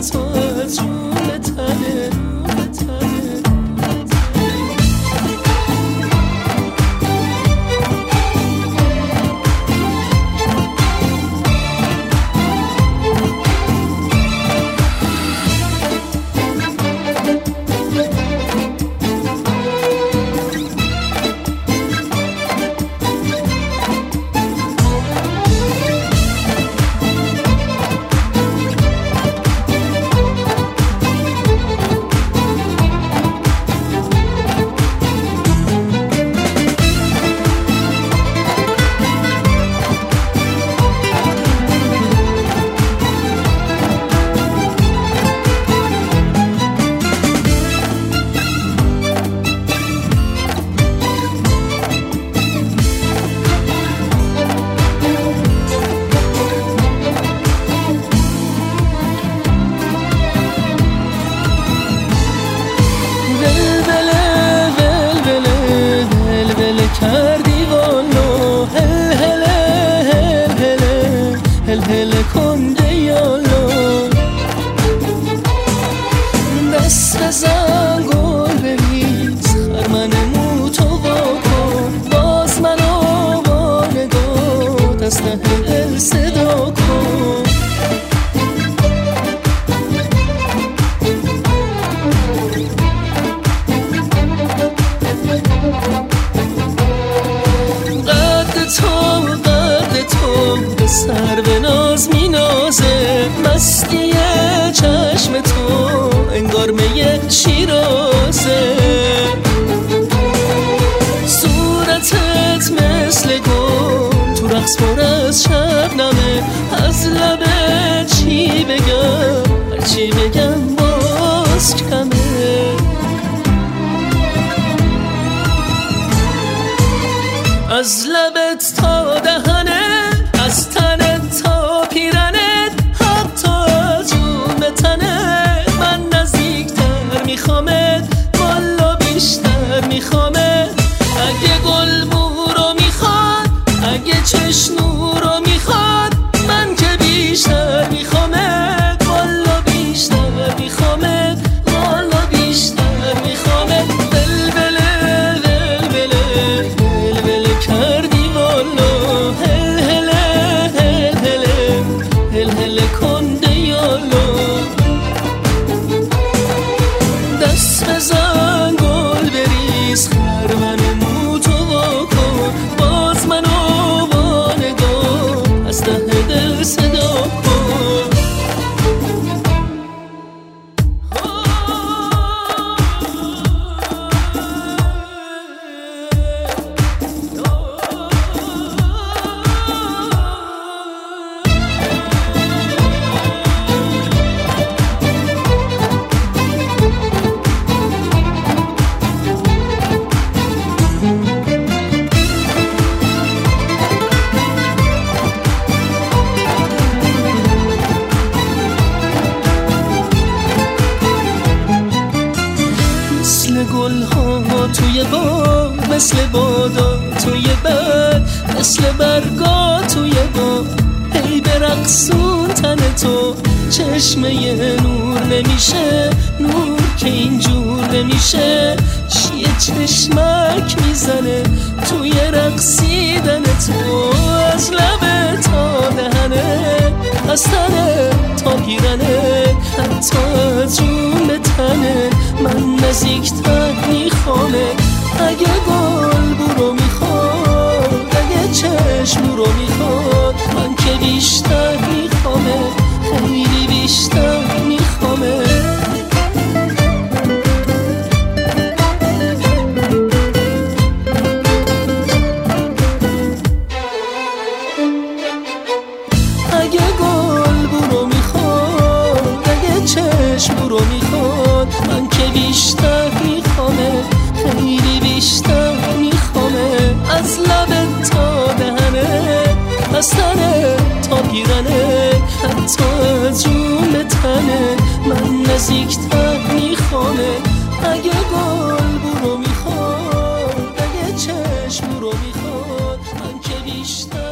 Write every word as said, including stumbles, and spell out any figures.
حتی از جون تنه کردی والو هل هله هل هله هل هله کنده یالو دست بزن گل بریز خرمن موتو واکن باز منو وانگاه دست هل صدا کن سر به ناز می نازه مستی چشم تو انگار می شیرازه صورتت مثل گل تو رقص پر از شبنمه از لبت چی بگم هرچی بگم باز کمه از لبت تا دهنه از تنت تا پیرنت حتی از جون تنت من نزدیکتر میخوامت والا بیشتر میخوامت اگه گل بورو میخواد اگه چشنو رو میخواد من که بیشتر میخوامت والا بیشتر میخوامت والا بیشتر میخوامت بلبله بلبله بلبله کردی والا هل هل کنده یالو دست بزن گل بریز خرمن موتو واکن باز منو وانگاه از ته دل صدا کن گل ها توی باد مثل بادا توی باد مثل برگا توی باد هی برقصون تن تو چشمه نور نمیشه نور که اینجور نمیشه چیه چشمک میزنه توی رقصیدن تو از لب تا دهنه از تنه تا پیرنه حتی از جون تنه من نزدیکتر میخوامه اگه گل برو میخواد اگه چشم رو میخواد من که بیشتر میخوامه خیلی بیشتر میخوامه اگه گل برو میخواد اگه چشم رو میخواد من که بیشتر میخوامه خیلی بیشتر میخوامه از لبت تا دهنه از تنه تا پیرنه حتی از جون تنه من نزدیکتر میخوامه اگه گل برو میخواد اگه چشم رو میخواد من که بیشتر